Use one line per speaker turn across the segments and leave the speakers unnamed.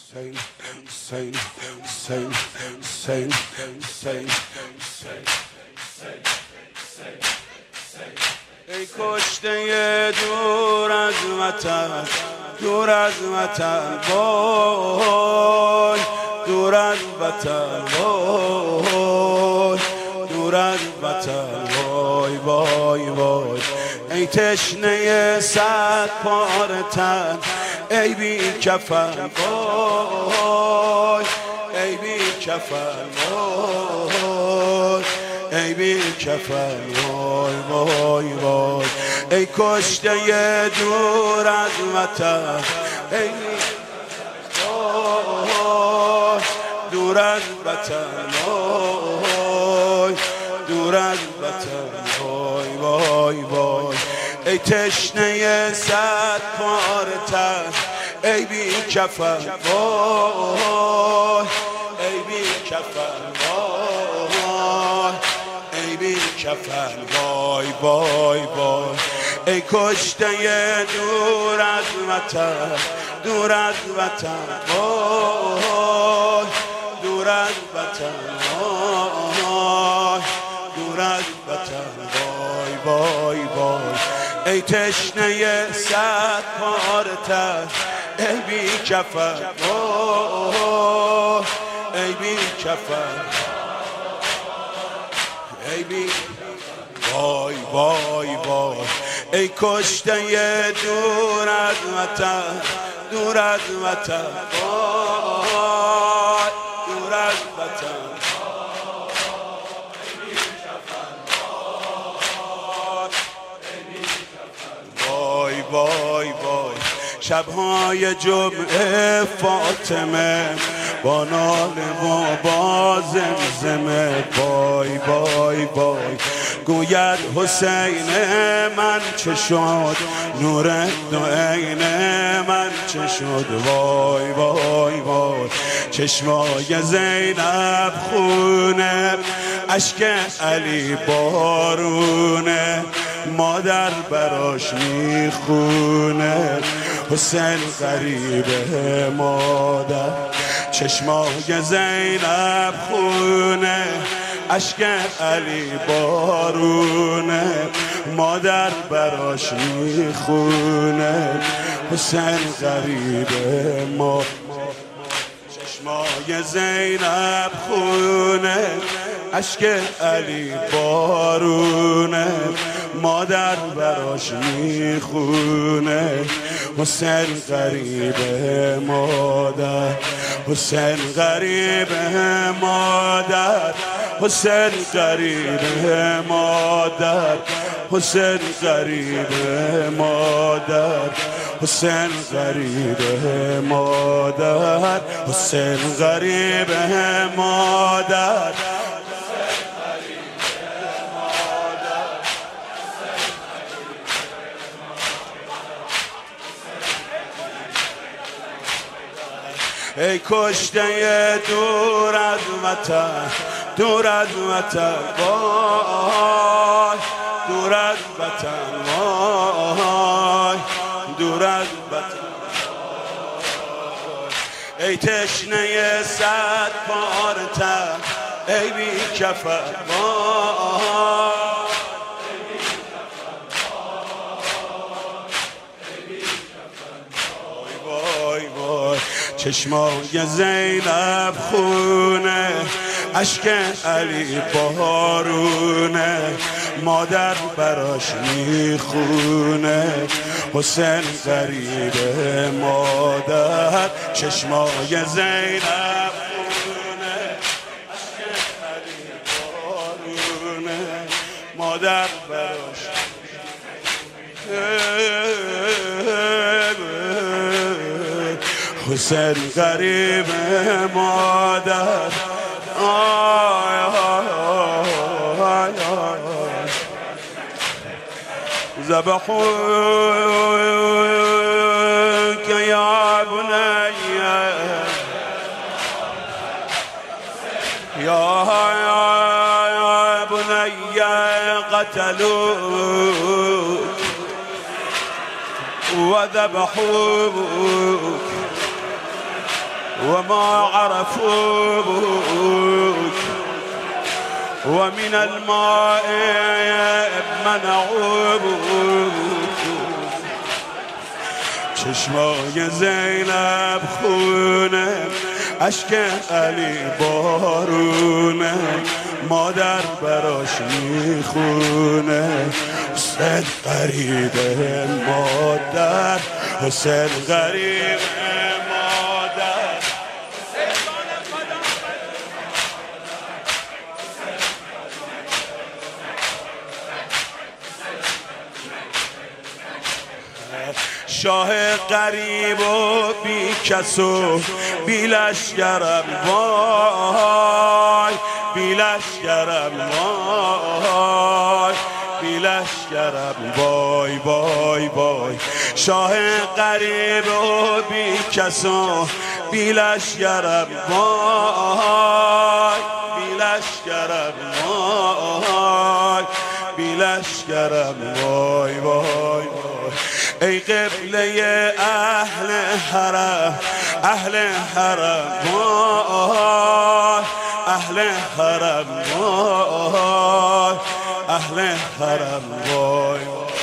ای کشته دور از وطن، دور از وطن وای، دور از وطن وای، دور از وطن وای وای وای. ای تشنه صد پاره تن، ای بی کفن وای، ای بی کفن وای، ای بی کفن وای وای وای. ای کشته دور از وطن، ای وای، دور از وطن وای، دور از وطن وای وای وای. ای تشنه صد پاره تن، ای بی کفن وای، ای بی کفن وای، ای بی کفن وای وای وای. ای کشته دور از وطن، دور از وطن وای، دور از وطن وای، دور از وطن وای وای وای. ای تشنه صد پاره تن، ای بی کفن وای، ای بی کفن، ای بی وای وای وای. ای کشته دور از وطن، دور از وطن وای، دور از وطن وای وای وای. شبهای جمعه فاطمه با ناله و با زمزمه وای وای وای. گوید حسین من چه شد، نور دو عین من چه شد وای وای وای. چشمای زینب خونه، اشک علی بارونه، مادر براش میخونه. حسین غریبه مادر، چشمای زینب خونه، اشک علی بارونه، مادر براش میخونه. حسین غریبه ما، چشمای زینب خونه، اشک علی بارونه، مادر براش میخونه. حسین غریبه مادر، حسین غریبه مادر، حسین غریبه مادر، حسین غریبه مادر، حسین غریبه مادر، حسین غریبه مادر. ای کشته دور از وطن، دور از وطن وای، دور از وطن وای، دور از وطن وای. ای تشنه صد پاره تن، ای بی کفن وای، چشمای زینب خونه، اشک علی بارونه، مادر براش میخونه. حسین غریبه مادر، چشمای زینب خونه، اشک علی بارونه، مادر براش حسین غریبه مادر. آی آی آی آی. ذبحوك يا بني، يا بني قتلوك وذبحوك وما عرفوك ومن الماء منعوك. چشمای زینب خونه، اشک علی بارونه، مادر براش میخونه. حسین غریب مادر، حسین غریب مادر. شاه غریب و بی کس و بی لشکرم وای، بی لشکرم وای، بی لشکرم وای وای وای. شاه غریب و بی کس و بی لشکرم وای، بی لشکرم وای، بی لشکرم وای وای وای. ای قبله اهل حرم، اهل حرم وای، اهل حرم وای، اهل حرم وای.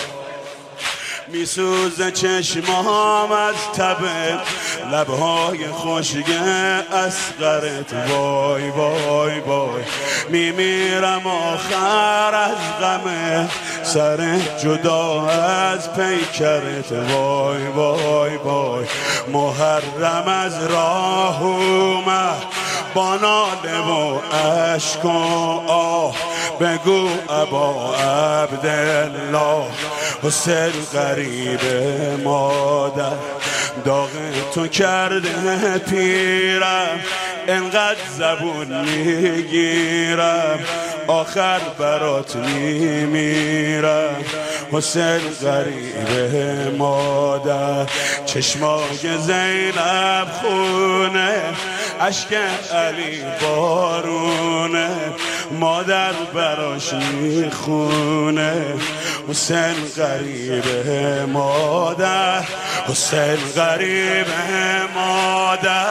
میسوزه چشمام از تب لبهای خشک اصغرت وای وای وای. میمیرم آخر از غم سر جدا از پیکرت وای وای وای. محرم از راه اومد با ناله و اشک و آه، بگو ابا عبدالله حسین غریب مادر. داغ تو کرده پیرم، انقدر زبون میگیرم، آخر برات میمیرم. حسین غریب مادر. چشمای زینب خونه، اشک علی بارونه، مادر براش میخونه. حسین غریب مادر، حسین غریب مادر.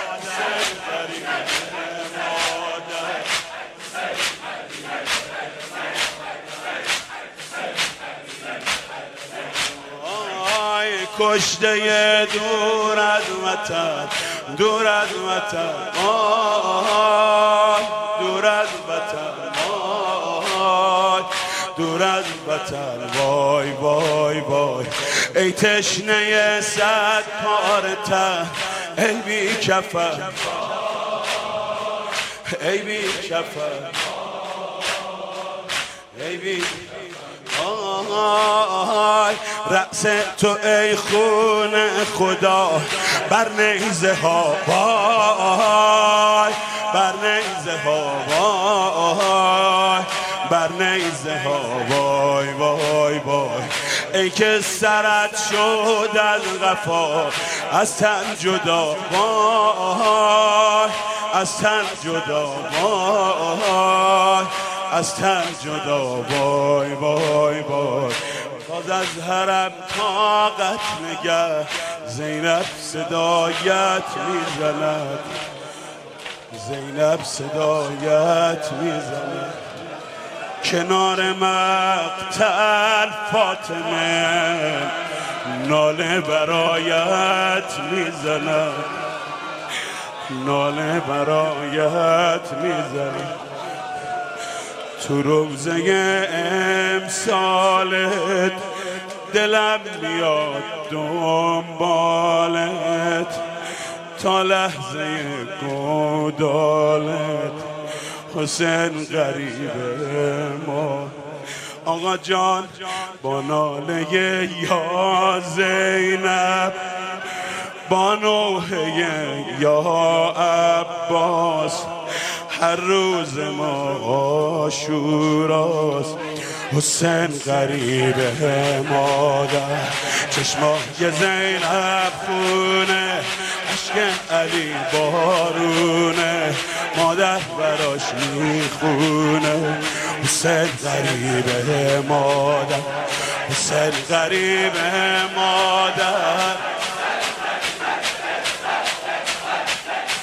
کشته دور از وطن، دور از وطن، دور از وطن، دور از وطن وای وای وای. ای تشنه صد پارتن، ای بی کفن، ای بی کفن، ای بی رأس تو ای خون خدا بر نیزه ها وای، بر نیزه ها وای، بر نیزه ها وای وای وای. ای که سرت شد از قفا از تن جدا وای، از تن جدا وای، از تن جدا وای وای وای. باز از حرم طاقت نگر، زینب صدایت میزند، زینب صدایت میزند. کنار مقتل فاطمه ناله برایت میزند، ناله برایت میزند. تو روزه امسالت دلم میاد دنبالت، تا لحظه گودالت حسین غریب ما. آقا جان با ناله یا زینب، با نوحه یا عباس، هر روز ما عاشوراست. حسین غریب مادر. چشمای زینب خونه، اشک علی بارونه، مادر براش میخونه. حسین غریب مادر، حسین غریب مادر.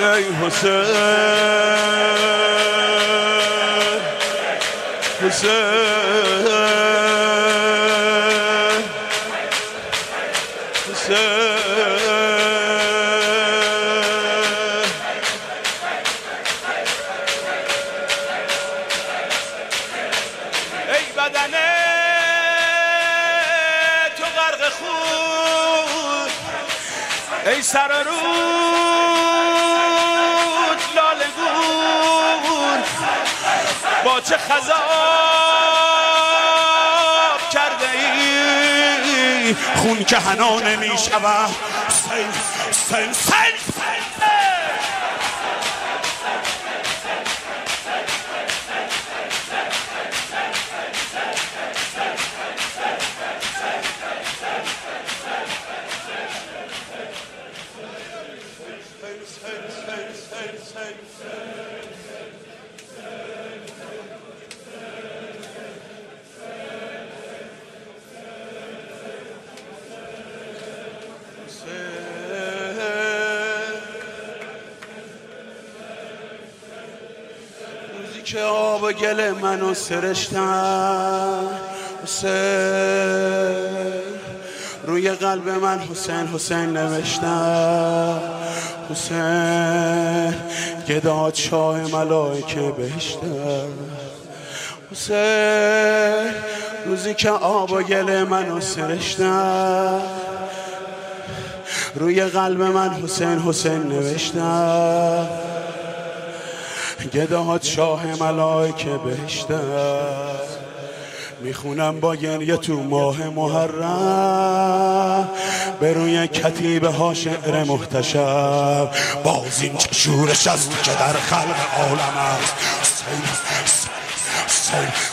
ای حسین حسین حسین ای بدن تو غرق خون ای سر رود لاله گون با چه خضاب کرده ای خون که حنا نمی شود سن روزی که آب و گل منو سرشتن حسین روی قلب من حسین حسین نوشتن حسین گداد شاه ملائکه بهشتن حسین روزی که آب و گل منو سرشتن روی قلب من حسین حسین نوشتن گداد شاه ملائکه بهشتن میخونم با گریه تو ماه محرم به روی کتیبه ها شعر محتشم باز این چه شورش است که در خلق عالم است